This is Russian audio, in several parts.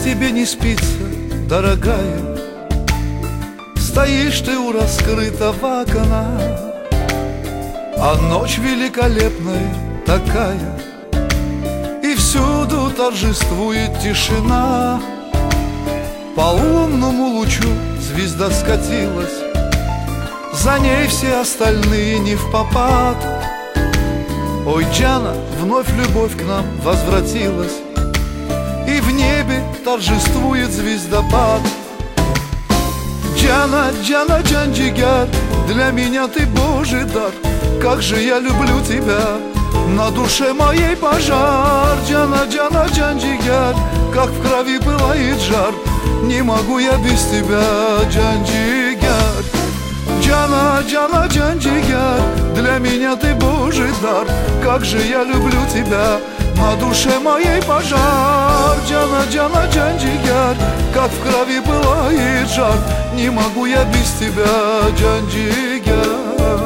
тебе не спится, дорогая, стоишь ты у раскрытого окна, а ночь великолепная такая, и всюду торжествует тишина. По лунному лучу звезда скатилась, за ней все остальные не впопад. Ой, Джана, вновь любовь к нам возвратилась, и в небе торжествует звездопад. Джана, Джана, Джанджигар, для меня ты Божий дар. Как же я люблю тебя, на душе моей пожар. Джана, Джана, Джанджигар, как в крови пылает жар. Не могу я без тебя, Джанджигар. Джана, Джана, Джанджигар, для меня ты Божий дар. Как же я люблю тебя, на душе моей пожар. Джана, Джана, Джанджигар, как в крови пылает жар. Не могу я без тебя, Джанджигар.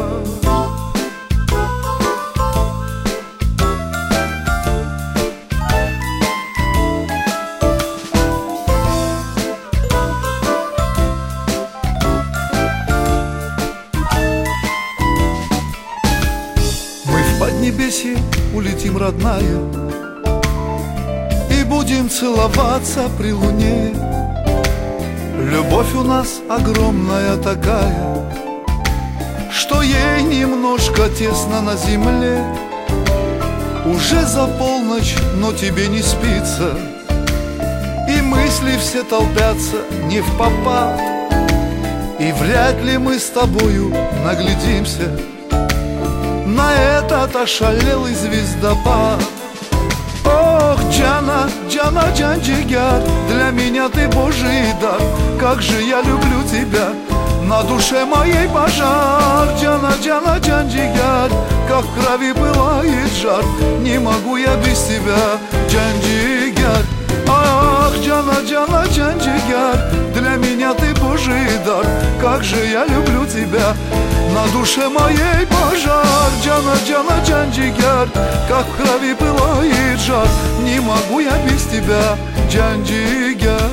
В поднебесье улетим, родная, и будем целоваться при луне. Любовь у нас огромная такая, что ей немножко тесно на земле. Уже за полночь, но тебе не спится, и мысли все толпятся не впопад. И вряд ли мы с тобою наглядимся на этот ошалелый звездопад. Ох, Джана, Джана, Джанджигар, для меня ты Божий дар. Как же я люблю тебя, на душе моей пожар. Джана, Джана, Джанджигар, как в крови пылает жар. Не могу я без тебя, Джанджигар. Ах, Джана, Джана, Джанджигар, для меня ты Божий дар. Как же я люблю тебя, на душе моей пожар. Джана, Джана, Джанджигар, как в крови пылает жар. Не могу я без тебя, Джанджигар.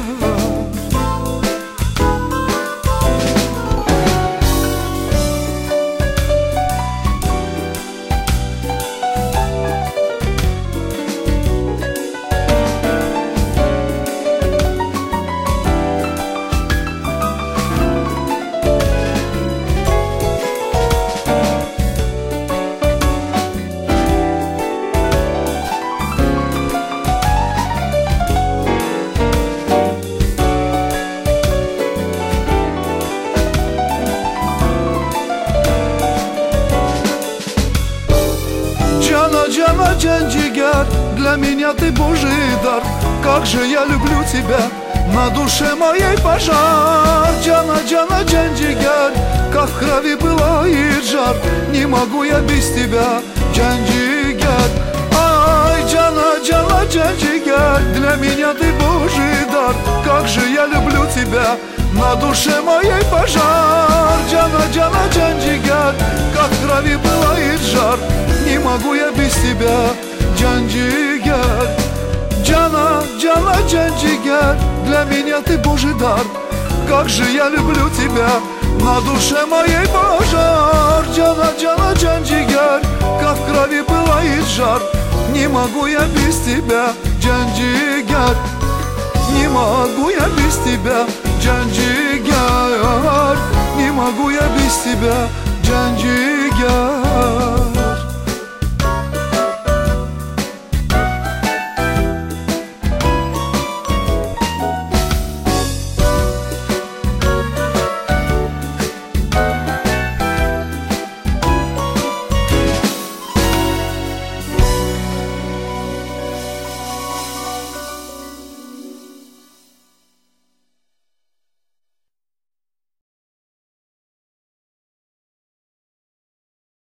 Джана, Джанджигар, для меня ты Божий дар. Как же я люблю тебя, на душе моей пожар. Джана, Джана, Джанджигар, как в крови пылает жар. Не могу я без тебя, Джанджигар. Ай, Джана, Джана, Джанджигар, для меня ты Божий дар. Как же я люблю тебя, на душе моей пожар. Джана, Джана, Джанджигар, как в крови пылает жар. Не могу я без тебя, Джанджигар. Джана, Джана, Джанджигар, для меня ты Божий дар. Как же я люблю тебя, на душе моей пожар. Джана, Джана, Джанджигар, как в крови пылает жар. Не могу я без тебя, Джанджигар. Не могу я без тебя, Джанджигар. Не могу я без тебя, Джанджигар.